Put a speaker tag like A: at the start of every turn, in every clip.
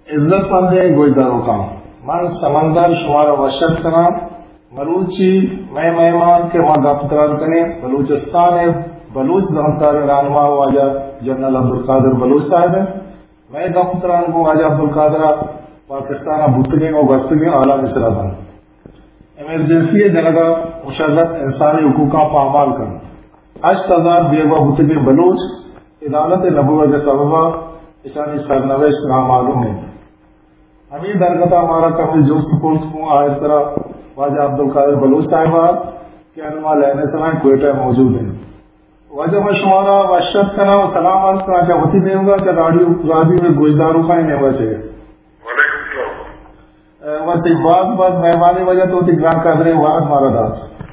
A: عزت مند گوجداروں کا من سمندر شمار وشت کنا مروچی میں مہمان کے ماں گپتران کنے بلوچستان بلوچ زمتار رانما واجہ جنرل عبدالقادر بلوچ صاحب ہے. میں گپتران کو واجہ عبدالقادر پاکستان بھتگیں اور گستگیں اعلیٰ مصرا بند ایمرجنسی جنگا مشرف انسانی حقوق کا پامال کر 8000 بیگوا بھتگیں بلوچ عدالت نبوت کے سببہ اشانی سرنوشت نامعلوم ہے. ہمیں درگتا ہمارا کبھی جوست پولس کو آئر سرا واجہ عبدالقادر بلوچ صاحب کے انما لینے سمائے کوئٹہ موجود ہیں. واجہ مشمارا وشرت کا نام سلام عرض کرنا چاہتی دیں گا چاہ رادی میں گوجداروں کا ہی نہیں بچے وہ بعض مہربانی وجہ تو گران قادر واحد مارا دار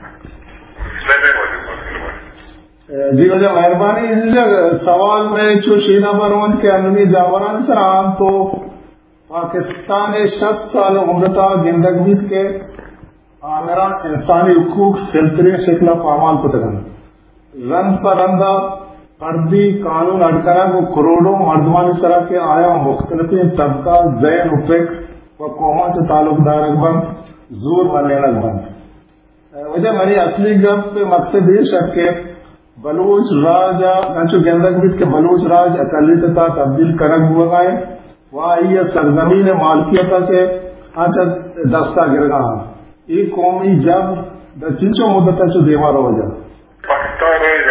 A: جی وجہ مہربانی سوال میں چو شینا برون کے انمی جاوران سر عام تو پاکستان 60 سال عمرتا گندگ بیت کے آمران انسانی حقوق سلطرین شکلہ پامال پتگن رند پر رندہ پردی قانون اٹکرا کو کروڑوں مردمانی سرا کے آیا مختلف طبقہ زین افق و قوموں سے تعلق دار بند زور بننے بند وجہ میری اصلی گپ پہ مقصد یہ شک کے بلوچ راج نچو گندگ بیت کے بلوچ راج اقلیتتا تبدیل کرک ہوا گئے وہاں یہ سرزمین مالکیتا سے آچا دستا گرگا یہ قومی جب چنچو مدتا چو دیوارا وجہ
B: پاکستان ایک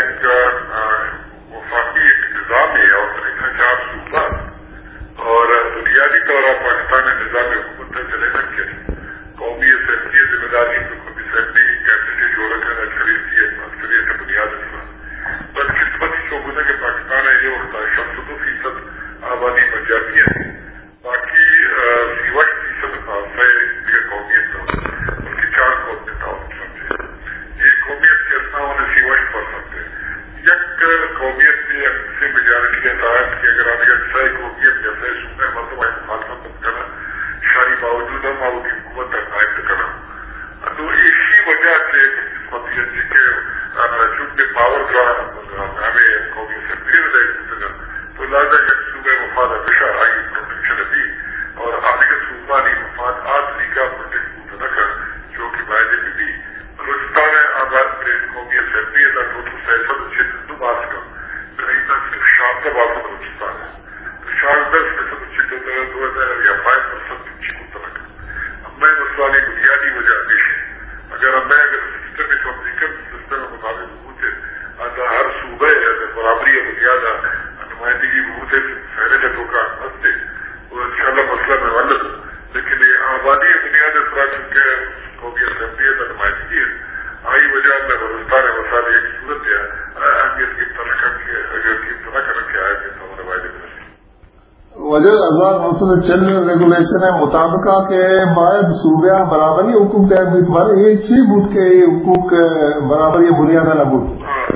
B: وفاقی نظام ہے اور انحصار صوبہ اور بنیادی طور پر پاکستان نظام حکومت چلے رکھے قومی اسمبلی ذمہ داری قومی اسمبلی کیپٹن جو رکھا اکثریتی اکثریت بنیاد بدقسمتی شعبہ کہ پاکستان ہے یہ 62% آبادی پنجابی ہے باقی 60% قومیت ان کی 4 قومیت سمجھے ایک قومیت کے اثنا ہونے سیوائٹ پڑ سکتے ہیں یک قومیت سے میجارٹی کے تحت کہ اگر آپ اکثر قومیت جیسے صوبے مطلب مخالفت کرنا شاہی باوجود ہم آپ کی حکومت قائم کرنا تو اسی وجہ سے قسمتیت کے چونکہ پاور کا ہمیں قومی سے پھر رہے تو لہٰذا یک صوبے مفاد ہمیشہ آئی پروٹیکشن ابھی اور آگے صوبہ نہیں مفاد آدمی کا پروٹیکٹ نہ کر جو کہ بائدے بھی دی بلوچستان آزاد قومی اسمبلی ہے تو سیاست اچھے ہندو باز کا نہیں تک صرف شام کا باز بلوچستان ہے تو شام 10% اچھے 2000 یا 5% اچھی مترک اب میں مسئلہ بنیادی وجہ پیش ہے اگر سسٹم سسٹم کے مطابق بہت ہے ہر صوبے برابری بنیاد نمائندگی بہت ہے پہلے جگہوں کا ہنستے وہ ان شاء اللہ مسئلہ میں غلط لیکن یہ آبادی بنیاد اس طرح چونکہ قومی اسمبلی ہے نمائندگی ہے آئی وجہ میں بلوچستان مسائل ایک صورت ہے اہمیت کی طرح کر کے آئے تھے تو ہمارے وائدے میں
A: وجہ 1996 ریگولیشن ہے مطابقہ کے باعث صوبہ برابری حقوق طے بھی تمہارے ایک چیز بود کے حقوق برابری بنیاد نہ بود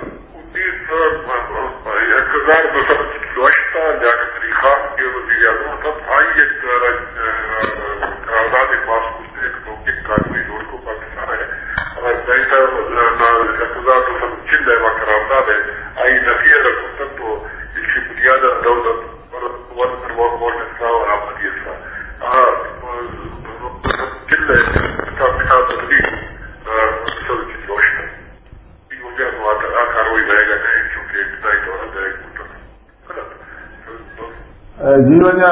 B: 1962 جاکری خان کے وزیر اعظم تب آئی ایک قرارداد پاس کرتے ایک موقع قانونی جوڑ کو پاکستان ہے اور 1996 وہ قرارداد ہے آئی نفیہ رکھتن تو اس کی بنیاد دولت اور آبادی کاروائی رہے گا نہیں کیونکہ ابتدائی دورہ ہے
A: جی وجہ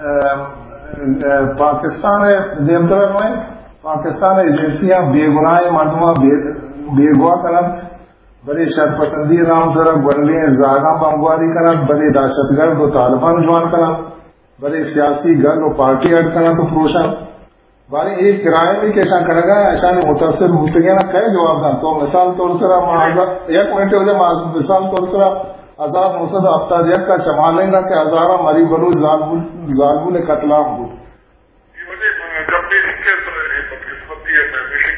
A: پاکستان دیمتر میں پاکستان ایجنسیاں بے گناہ مردمہ بے گواہ کرت بڑے شر پسندی نام سر بنلے زاگاں بمگواری کرت بڑے دہشت گرد و طالبان جوان کرت بڑے سیاسی گرد و پارٹی اڈ کرت و پروشن بارے ایک کرائے میں کیسا کرے گا ایسا نہیں متاثر مستقیا نہ کہے جواب دیں تو مثال طور سے ایک منٹ ہو جائے مثال طور سے 1971 کا چما لیں گا کہ ہزارہ مری بلوچ ظالموں نے قتل عام ہو
B: جب بھی بدقسمتی ہے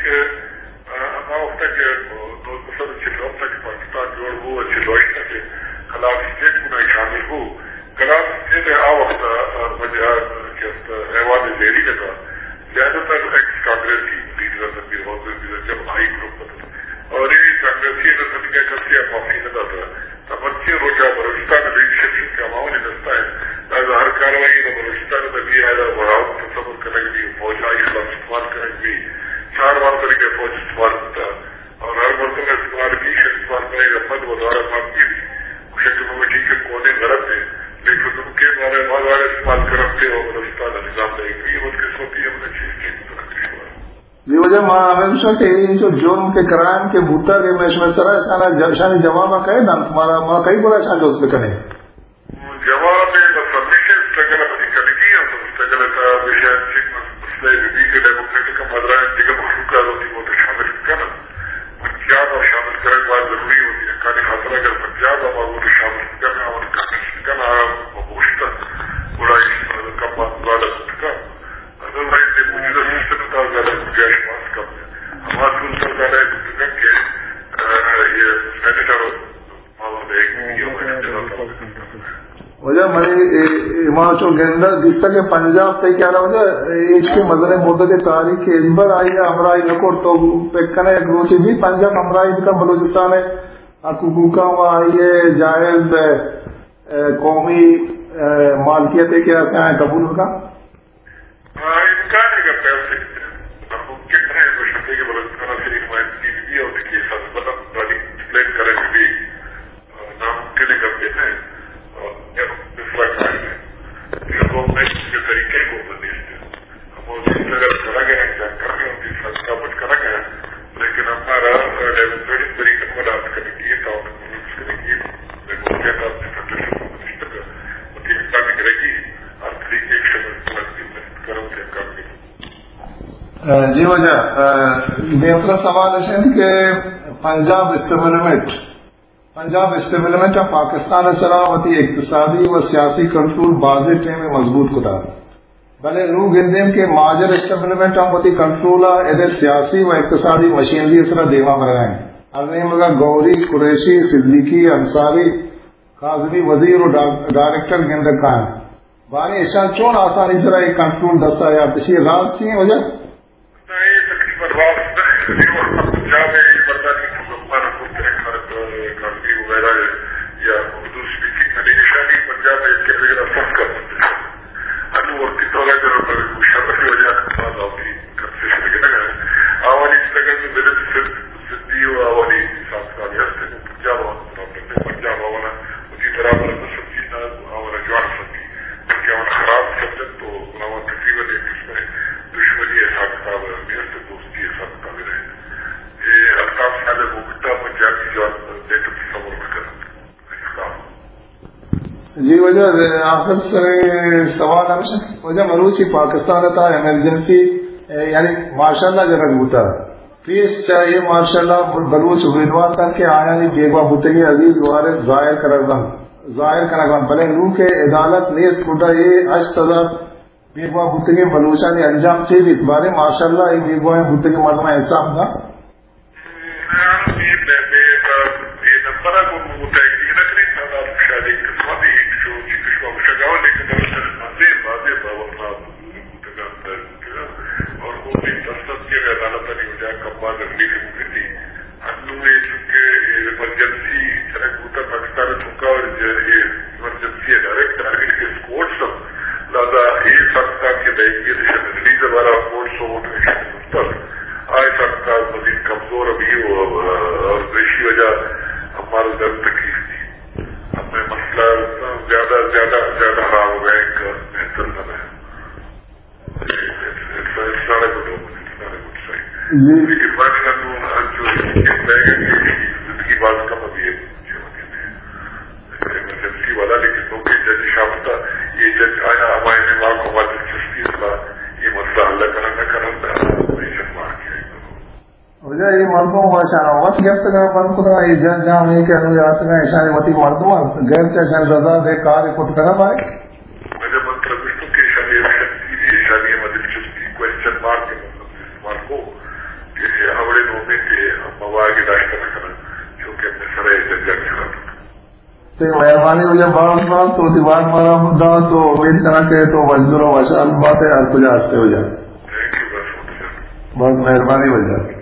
B: پاکستان جوڑ ہو اچھی لوئٹ کے خلاف اسٹیٹ کو نہیں شامل ہو خلاف اسٹیٹ آ وقت ایوان زیری کے تھا زیادہ تر ایکس کانگریس کی لیڈر جب آئی گروپ اور یہ کانگریسی کرتی معافی نہ تھا بچے روزہ بلوچستان لیڈرشپ کے عوام نے دستا ہے ہر کاروائی بلوچستان میں بھی بڑھاؤ تصور کرنے کے لیے فوج اسلام استعمال کرنے کے لیے 4 بار طریقے فوج استعمال ہوتا اور ہر مرتبہ استعمال کی استعمال کرنے کا مد و دوارا بات کی شکل میں ٹھیک ہے کونے غلط ہے لیکن ان کے بارے بعد والے استعمال کرتے ہو بلوچستان نظام دے گی اس کے سوتی ہم نے چیز کی
A: جی وجہ ہمیشہ کہ جو جرم کے کرائم کے بوتا کے میں سرا شانی جواب کہے نا تمہارا ماں کئی بڑا شان اس پہ کریں
B: جواب میں سبمیشن اسٹرگل اپنی کرنے کی ہم اسٹرگل کا وشے مسئلہ بھی کے ڈیموکریٹک کا مدرا ہے دیگر مخلوقات ہوتی وہ تو شامل کرنا پنجاب اور شامل کرنے کی بات ضروری ہوتی ہے کہانی خاطر اگر پنجاب اور وہ شامل کرنا اور کرنا مبوشتا بڑا کم والا کا ادروائز یہ موجودہ سسٹم کا زیادہ گنجائش پاس کم ہے ہمارا کل سرکار ہے کہ یہ سینیٹر وجہ میری ایمان چو گیندا جس طرح کے پنجاب تے کیا رہا وجہ اس کے مدرے مدت تاریخ انبر آئی ہے امرائی نکوڑ تو پکنے ایک روچی بھی پنجاب امرائی کا بلوچستان ہے حقوقہ وہاں آئی ہے جائز قومی مالکیت ہے کیا ہے قبول کا امکان ہے کہ پیسے ممکن ہے بشرطے کے بلوچستان سے نمائندگی بھی اور اس کے ساتھ مطلب والی ایکسپلین کریں بھی ناممکن کرتے ہیں گورنمنٹ کے طریقے کو بدلتے ہم اگر کرا گیا کرا گیا ثابت کرا گیا لیکن ہمارا ڈیموکریٹک طریقے کو اڈاپٹ کرنے کی کرنے کی کرے گی ہر طریقے کرم سے کام جی وجہ دوسرا سوال ہے کہ پنجاب اسٹیبلمنٹ آف پاکستان سراوتی اقتصادی و سیاسی کنٹرول بازی میں مضبوط کتا بھلے لو گندیم کے ماجر اسٹیبلمنٹ آف وتی کنٹرول ادھر سیاسی و اقتصادی مشینری اسرا دیوا مرائیں ارنیم کا گوری قریشی صدیقی انصاری کاظمی وزیر و ڈائریکٹر گندک قائم بانی ایشان چون آسانی سرا ایک کنٹرول دستا یا پچھلی رات چاہیے وجہ یا اردو اسپیکنگ میں نشانی پنجاب میں کے وغیرہ سب کر سکتے ہیں انوورتی طور پر شرط کی وجہ بات آتی کنسیشن کے لگا ہے آوالی اس لگا میں میرے صدی و آوالی ساتھ کا بھی ہستے ہیں پنجاب آوالا اسی طرح پر سب چیز آوالا جوان سکتی بلکہ آوالا خراب سبجت تو آوالا تقریباً ایک اس میں دشمنی حساب کتاب میرے دوستی حساب کتاب رہے یہ الطاف صاحب مبتہ پنجاب کی جو دیکھ تصور میں کرنا جی وجہ آخر سے سوال وجہ مروچی پاکستان تھا ایمرجنسی یعنی ماشاء اللہ جگہ ہوتا پیس چاہیے ماشاء اللہ بلوچ امیدوار تک کہ آیا نہیں بیگوا بتگی عزیز وارث ظاہر کرگن بلے لو کے عدالت نیز کھٹا یہ اشتدا بیگوا بتگی بلوچا نے انجام سے بھی اس بارے ماشاء اللہ یہ بیگوا بتگی مردمہ حساب تھا کمزور ابھی اور بیشی وجہ ہمارا درد تکلیف تھی ہمیں مسئلہ زیادہ خراب ہو گیا ایک بہتر نہ رہے سارے کو لیکن بات جو زندگی بات کم ابھی ایمرجنسی والا لیکن کیونکہ جج شامتا یہ جج آیا ہمارے دماغ کو ہماری دلچسپی تھا یہ مسئلہ حل کرنا وجہ یہ مردوں باشانا وقت گفت کا بند خدا یہ جن جام یہ کہ انویات کا اشارے وتی مردوں غیر چشن رضا دے کار کٹ کرا پائے مجھے مطلب اس تو کہ اشارے دلچسپی کوشچن مارک کے استعمال کو کہ ہمارے نومے کے مواقع کی داشت کرنا چونکہ اپنے سرے جج کرا تو مہربانی ہو جائے بات تو دیوار مارا مدعا تو امید کرنا کہ تو وزر و وشال بات ہے ہر کچھ آستے ہو جائے بہت مہربانی ہو جائے